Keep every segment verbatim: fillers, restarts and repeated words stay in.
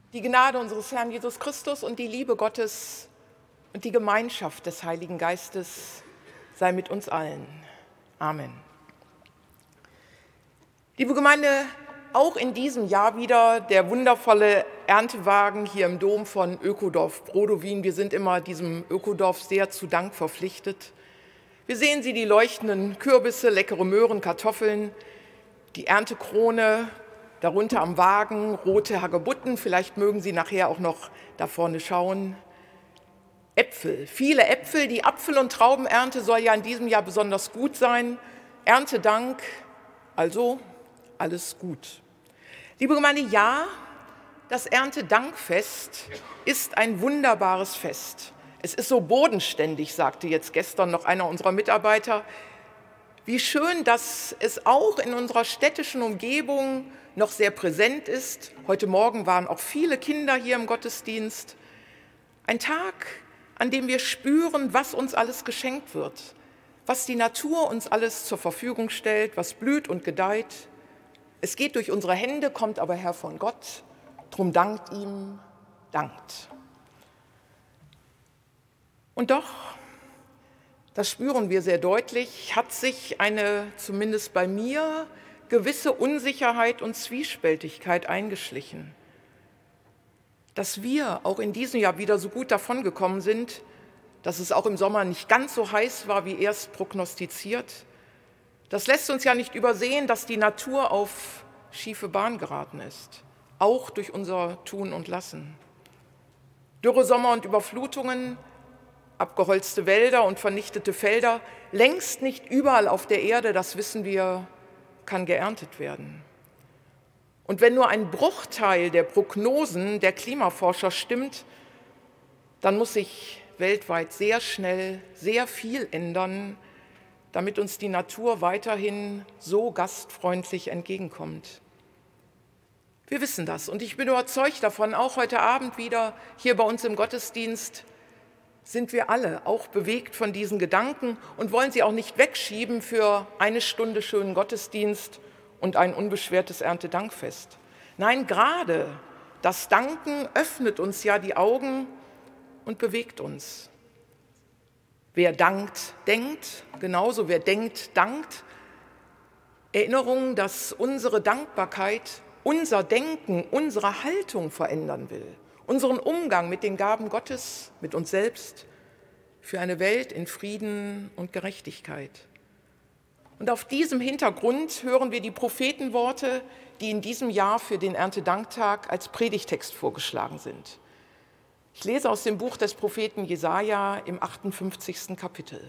Die Gnade unseres Herrn Jesus Christus und die Liebe Gottes und die Gemeinschaft des Heiligen Geistes sei mit uns allen. Amen. Liebe Gemeinde, auch in diesem Jahr wieder der wundervolle Erntewagen hier im Dom von Ökodorf Brodowin. Wir sind immer diesem Ökodorf sehr zu Dank verpflichtet. Wir sehen Sie, die leuchtenden Kürbisse, leckere Möhren, Kartoffeln, die Erntekrone, darunter am Wagen rote Hagebutten, vielleicht mögen Sie nachher auch noch da vorne schauen. Äpfel, viele Äpfel, die Apfel- und Traubenernte soll ja in diesem Jahr besonders gut sein. Erntedank, also alles gut. Liebe Gemeinde, ja, das Erntedankfest ist ein wunderbares Fest. Es ist so bodenständig, sagte jetzt gestern noch einer unserer Mitarbeiter. Wie schön, dass es auch in unserer städtischen Umgebung noch sehr präsent ist. Heute Morgen waren auch viele Kinder hier im Gottesdienst. Ein Tag, an dem wir spüren, was uns alles geschenkt wird, was die Natur uns alles zur Verfügung stellt, was blüht und gedeiht. Es geht durch unsere Hände, kommt aber her von Gott. Drum dankt ihm, dankt. Und doch, das spüren wir sehr deutlich, hat sich eine, zumindest bei mir, gewisse Unsicherheit und Zwiespältigkeit eingeschlichen. Dass wir auch in diesem Jahr wieder so gut davongekommen sind, dass es auch im Sommer nicht ganz so heiß war, wie erst prognostiziert, das lässt uns ja nicht übersehen, dass die Natur auf schiefe Bahn geraten ist, auch durch unser Tun und Lassen. Dürre Sommer und Überflutungen, abgeholzte Wälder und vernichtete Felder, längst nicht überall auf der Erde, das wissen wir, kann geerntet werden. Und wenn nur ein Bruchteil der Prognosen der Klimaforscher stimmt, dann muss sich weltweit sehr schnell sehr viel ändern, damit uns die Natur weiterhin so gastfreundlich entgegenkommt. Wir wissen das und ich bin überzeugt davon, auch heute Abend wieder hier bei uns im Gottesdienst sind wir alle auch bewegt von diesen Gedanken und wollen sie auch nicht wegschieben für eine Stunde schönen Gottesdienst und ein unbeschwertes Erntedankfest. Nein, gerade das Danken öffnet uns ja die Augen und bewegt uns. Wer dankt, denkt, genauso wer denkt, dankt. Erinnerung, dass unsere Dankbarkeit unser Denken, unsere Haltung verändern will, unseren Umgang mit den Gaben Gottes, mit uns selbst, für eine Welt in Frieden und Gerechtigkeit. Und auf diesem Hintergrund hören wir die Prophetenworte, die in diesem Jahr für den Erntedanktag als Predigtext vorgeschlagen sind. Ich lese aus dem Buch des Propheten Jesaja im achtundfünfzigsten Kapitel.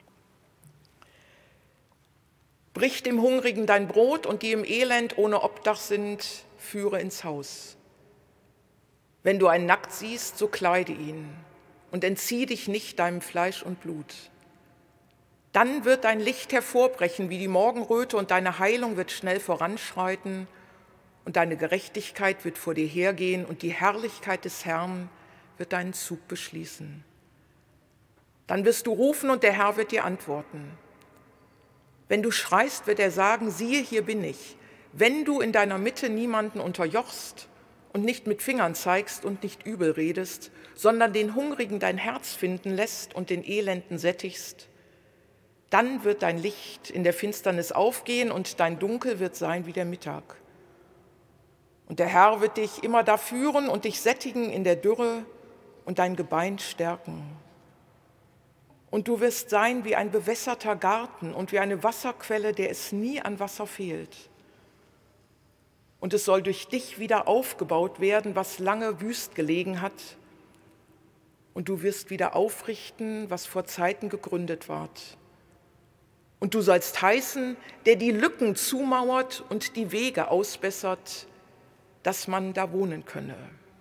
Brich dem Hungrigen dein Brot und die im Elend ohne Obdach sind, führe ins Haus. Wenn du einen nackt siehst, so kleide ihn und entzieh dich nicht deinem Fleisch und Blut. Dann wird dein Licht hervorbrechen wie die Morgenröte und deine Heilung wird schnell voranschreiten und deine Gerechtigkeit wird vor dir hergehen und die Herrlichkeit des Herrn wird deinen Zug beschließen. Dann wirst du rufen und der Herr wird dir antworten. Wenn du schreist, wird er sagen, siehe, hier bin ich. Wenn du in deiner Mitte niemanden unterjochst und nicht mit Fingern zeigst und nicht übel redest, sondern den Hungrigen dein Herz finden lässt und den Elenden sättigst, dann wird dein Licht in der Finsternis aufgehen und dein Dunkel wird sein wie der Mittag. Und der Herr wird dich immer da führen und dich sättigen in der Dürre und dein Gebein stärken. Und du wirst sein wie ein bewässerter Garten und wie eine Wasserquelle, der es nie an Wasser fehlt. Und es soll durch dich wieder aufgebaut werden, was lange wüst gelegen hat. Und du wirst wieder aufrichten, was vor Zeiten gegründet ward. Und du sollst heißen, der die Lücken zumauert und die Wege ausbessert, dass man da wohnen könne.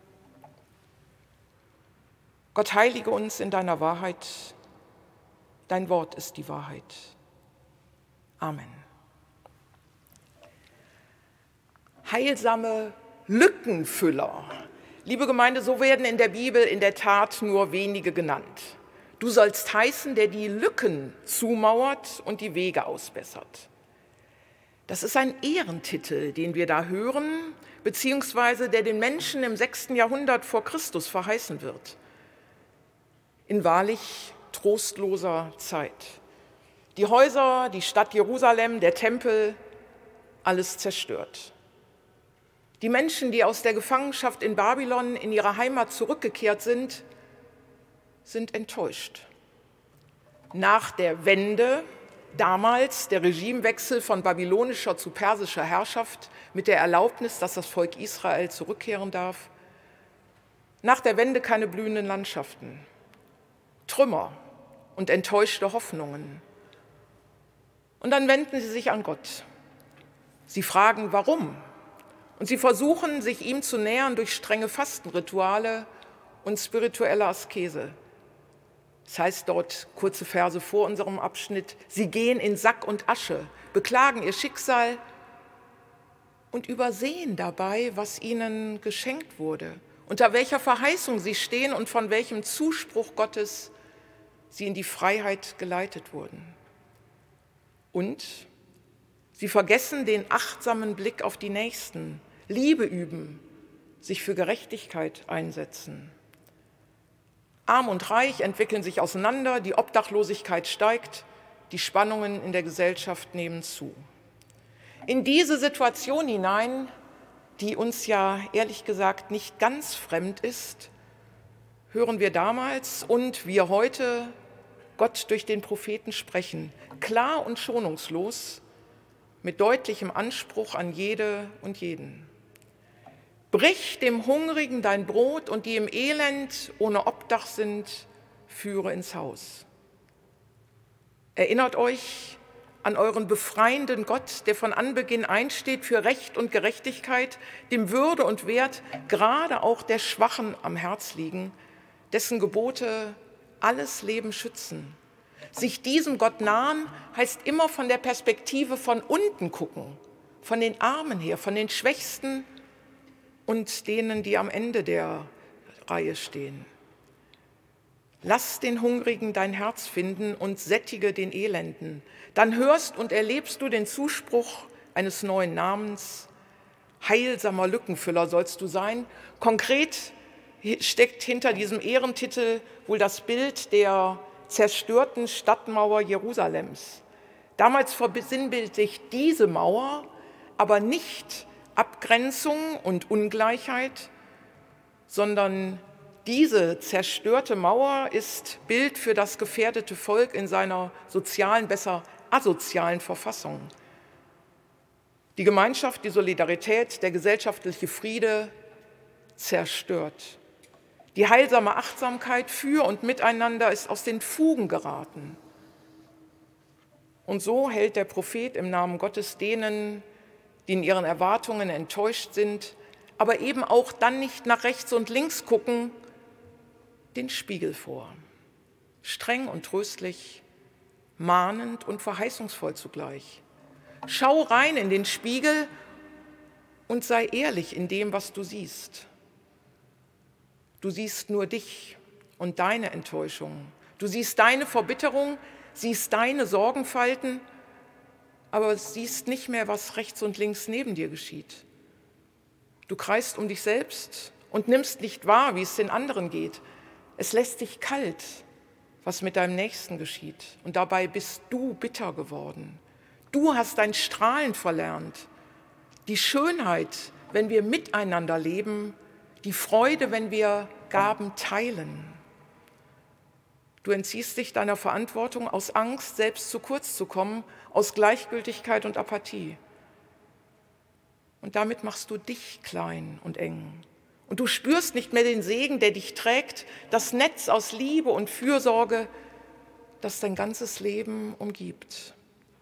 Gott, heilige uns in deiner Wahrheit. Dein Wort ist die Wahrheit. Amen. Heilsame Lückenfüller. Liebe Gemeinde, so werden in der Bibel in der Tat nur wenige genannt. Du sollst heißen, der die Lücken zumauert und die Wege ausbessert. Das ist ein Ehrentitel, den wir da hören, beziehungsweise der den Menschen im sechsten Jahrhundert vor Christus verheißen wird. In wahrlich trostloser Zeit. Die Häuser, die Stadt Jerusalem, der Tempel, alles zerstört. Die Menschen, die aus der Gefangenschaft in Babylon in ihre Heimat zurückgekehrt sind, sind enttäuscht. Nach der Wende, damals der Regimewechsel von babylonischer zu persischer Herrschaft mit der Erlaubnis, dass das Volk Israel zurückkehren darf, nach der Wende keine blühenden Landschaften, Trümmer und enttäuschte Hoffnungen. Und dann wenden sie sich an Gott. Sie fragen, warum? Und sie versuchen, sich ihm zu nähern durch strenge Fastenrituale und spirituelle Askese. Das heißt dort, kurze Verse vor unserem Abschnitt, sie gehen in Sack und Asche, beklagen ihr Schicksal und übersehen dabei, was ihnen geschenkt wurde, unter welcher Verheißung sie stehen und von welchem Zuspruch Gottes sie in die Freiheit geleitet wurden. Und sie vergessen den achtsamen Blick auf die Nächsten, Liebe üben, sich für Gerechtigkeit einsetzen. Arm und Reich entwickeln sich auseinander, die Obdachlosigkeit steigt, die Spannungen in der Gesellschaft nehmen zu. In diese Situation hinein, die uns ja ehrlich gesagt nicht ganz fremd ist, hören wir damals und wir heute Gott durch den Propheten sprechen, klar und schonungslos, mit deutlichem Anspruch an jede und jeden. Brich dem Hungrigen dein Brot und die im Elend ohne Obdach sind, führe ins Haus. Erinnert euch an euren befreienden Gott, der von Anbeginn einsteht für Recht und Gerechtigkeit, dem Würde und Wert gerade auch der Schwachen am Herz liegen, dessen Gebote alles Leben schützen. Sich diesem Gott nahen heißt immer von der Perspektive von unten gucken, von den Armen her, von den Schwächsten und denen, die am Ende der Reihe stehen. Lass den Hungrigen dein Herz finden und sättige den Elenden. Dann hörst und erlebst du den Zuspruch eines neuen Namens. Heilsamer Lückenfüller sollst du sein. Konkret steckt hinter diesem Ehrentitel wohl das Bild der zerstörten Stadtmauer Jerusalems. Damals versinnbildlicht diese Mauer aber nicht Abgrenzung und Ungleichheit, sondern diese zerstörte Mauer ist Bild für das gefährdete Volk in seiner sozialen, besser asozialen Verfassung. Die Gemeinschaft, die Solidarität, der gesellschaftliche Friede zerstört. Die heilsame Achtsamkeit für und miteinander ist aus den Fugen geraten. Und so hält der Prophet im Namen Gottes denen, die in ihren Erwartungen enttäuscht sind, aber eben auch dann nicht nach rechts und links gucken, den Spiegel vor. Streng und tröstlich, mahnend und verheißungsvoll zugleich. Schau rein in den Spiegel und sei ehrlich in dem, was du siehst. Du siehst nur dich und deine Enttäuschung. Du siehst deine Verbitterung, siehst deine Sorgenfalten, aber siehst nicht mehr, was rechts und links neben dir geschieht. Du kreist um dich selbst und nimmst nicht wahr, wie es den anderen geht. Es lässt dich kalt, was mit deinem Nächsten geschieht. Und dabei bist du bitter geworden. Du hast dein Strahlen verlernt. Die Schönheit, wenn wir miteinander leben, die Freude, wenn wir Gaben teilen. Du entziehst dich deiner Verantwortung aus Angst, selbst zu kurz zu kommen, aus Gleichgültigkeit und Apathie. Und damit machst du dich klein und eng. Und du spürst nicht mehr den Segen, der dich trägt, das Netz aus Liebe und Fürsorge, das dein ganzes Leben umgibt.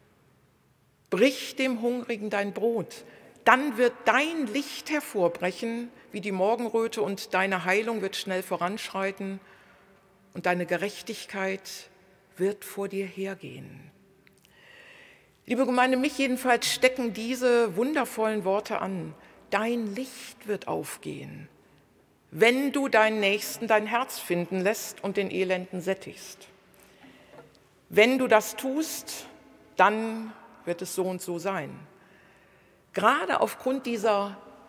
Brich dem Hungrigen dein Brot, dann wird dein Licht hervorbrechen wie die Morgenröte und deine Heilung wird schnell voranschreiten und deine Gerechtigkeit wird vor dir hergehen. Liebe Gemeinde, mich jedenfalls stecken diese wundervollen Worte an. Dein Licht wird aufgehen, wenn du deinen Nächsten dein Herz finden lässt und den Elenden sättigst. Wenn du das tust, dann wird es so und so sein. Gerade aufgrund dieser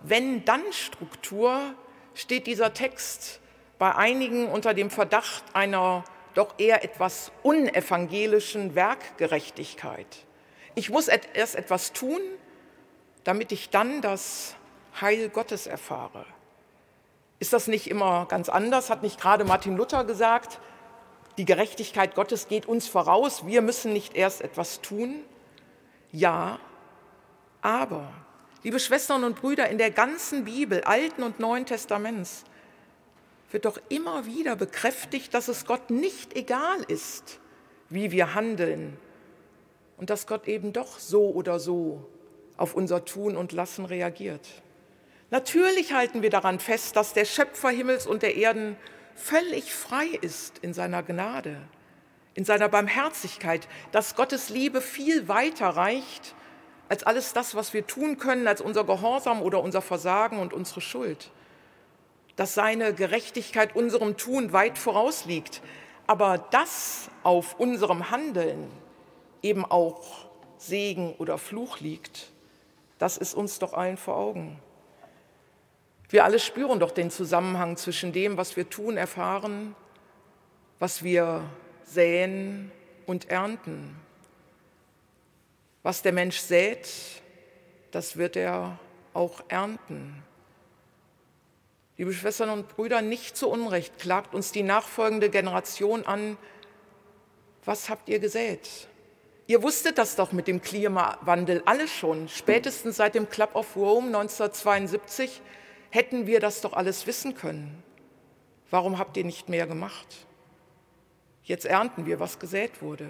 Wenn-Dann-Struktur steht dieser Text bei einigen unter dem Verdacht einer doch eher etwas unevangelischen Werkgerechtigkeit. Ich muss erst etwas tun, damit ich dann das Heil Gottes erfahre. Ist das nicht immer ganz anders? Hat nicht gerade Martin Luther gesagt, die Gerechtigkeit Gottes geht uns voraus, wir müssen nicht erst etwas tun? Ja, aber, liebe Schwestern und Brüder, in der ganzen Bibel, Alten und Neuen Testaments, wird doch immer wieder bekräftigt, dass es Gott nicht egal ist, wie wir handeln und dass Gott eben doch so oder so auf unser Tun und Lassen reagiert. Natürlich halten wir daran fest, dass der Schöpfer Himmels und der Erden völlig frei ist in seiner Gnade, in seiner Barmherzigkeit, dass Gottes Liebe viel weiter reicht als alles das, was wir tun können, als unser Gehorsam oder unser Versagen und unsere Schuld. Dass seine Gerechtigkeit unserem Tun weit vorausliegt, aber dass auf unserem Handeln eben auch Segen oder Fluch liegt, das ist uns doch allen vor Augen. Wir alle spüren doch den Zusammenhang zwischen dem, was wir tun, erfahren, was wir säen und ernten. Was der Mensch sät, das wird er auch ernten. Liebe Schwestern und Brüder, nicht zu Unrecht klagt uns die nachfolgende Generation an, was habt ihr gesät? Ihr wusstet das doch mit dem Klimawandel alle schon. Spätestens seit dem Club of Rome neunzehnhundertzweiundsiebzig hätten wir das doch alles wissen können. Warum habt ihr nicht mehr gemacht? Jetzt ernten wir, was gesät wurde.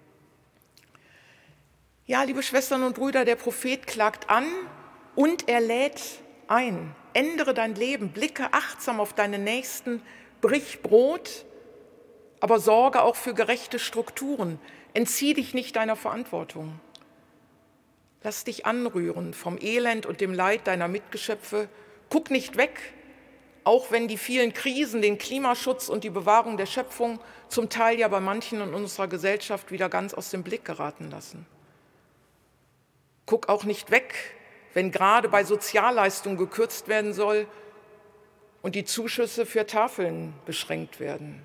Ja, liebe Schwestern und Brüder, der Prophet klagt an und er lädt ein. Ändere dein Leben, blicke achtsam auf deine Nächsten, brich Brot, aber sorge auch für gerechte Strukturen. Entzieh dich nicht deiner Verantwortung. Lass dich anrühren vom Elend und dem Leid deiner Mitgeschöpfe. Guck nicht weg, auch wenn die vielen Krisen, den Klimaschutz und die Bewahrung der Schöpfung zum Teil ja bei manchen in unserer Gesellschaft wieder ganz aus dem Blick geraten lassen. Guck auch nicht weg, wenn gerade bei Sozialleistungen gekürzt werden soll und die Zuschüsse für Tafeln beschränkt werden.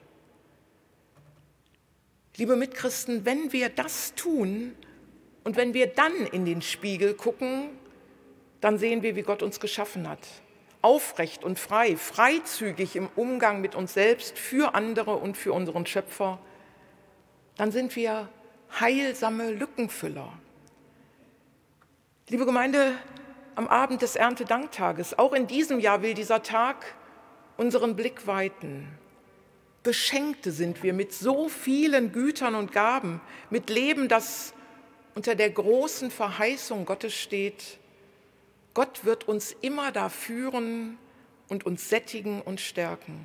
Liebe Mitchristen, wenn wir das tun und wenn wir dann in den Spiegel gucken, dann sehen wir, wie Gott uns geschaffen hat. Aufrecht und frei, freizügig im Umgang mit uns selbst, für andere und für unseren Schöpfer. Dann sind wir heilsame Lückenfüller. Liebe Gemeinde, am Abend des Erntedanktages, auch in diesem Jahr will dieser Tag unseren Blick weiten. Beschenkte sind wir mit so vielen Gütern und Gaben, mit Leben, das unter der großen Verheißung Gottes steht. Gott wird uns immer da führen und uns sättigen und stärken.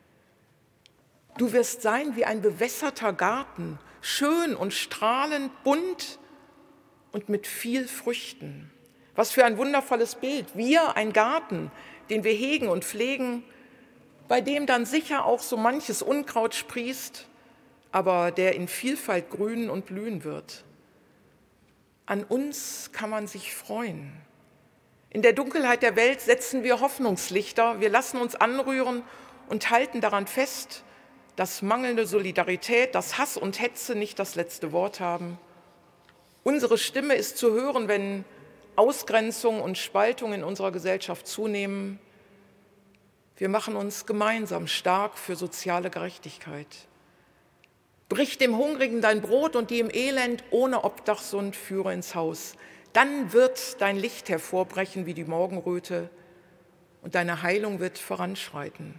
Du wirst sein wie ein bewässerter Garten, schön und strahlend, bunt und mit viel Früchten. Was für ein wundervolles Bild. Wir, ein Garten, den wir hegen und pflegen, bei dem dann sicher auch so manches Unkraut sprießt, aber der in Vielfalt grünen und blühen wird. An uns kann man sich freuen. In der Dunkelheit der Welt setzen wir Hoffnungslichter, wir lassen uns anrühren und halten daran fest, dass mangelnde Solidarität, dass Hass und Hetze nicht das letzte Wort haben. Unsere Stimme ist zu hören, wenn Ausgrenzung und Spaltung in unserer Gesellschaft zunehmen. Wir machen uns gemeinsam stark für soziale Gerechtigkeit. Brich dem Hungrigen dein Brot und die im Elend ohne Obdachsund führe ins Haus. Dann wird dein Licht hervorbrechen wie die Morgenröte und deine Heilung wird voranschreiten.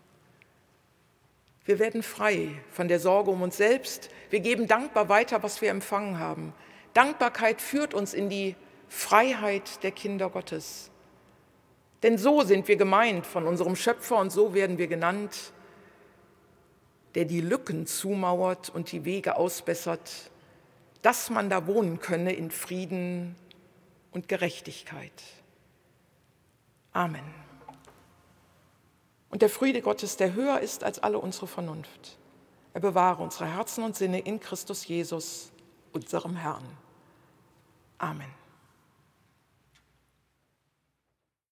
Wir werden frei von der Sorge um uns selbst. Wir geben dankbar weiter, was wir empfangen haben. Dankbarkeit führt uns in die Freiheit der Kinder Gottes. Denn so sind wir gemeint von unserem Schöpfer und so werden wir genannt, der die Lücken zumauert und die Wege ausbessert, dass man da wohnen könne in Frieden und Gerechtigkeit. Amen. Und der Friede Gottes, der höher ist als alle unsere Vernunft, er bewahre unsere Herzen und Sinne in Christus Jesus, unserem Herrn. Amen.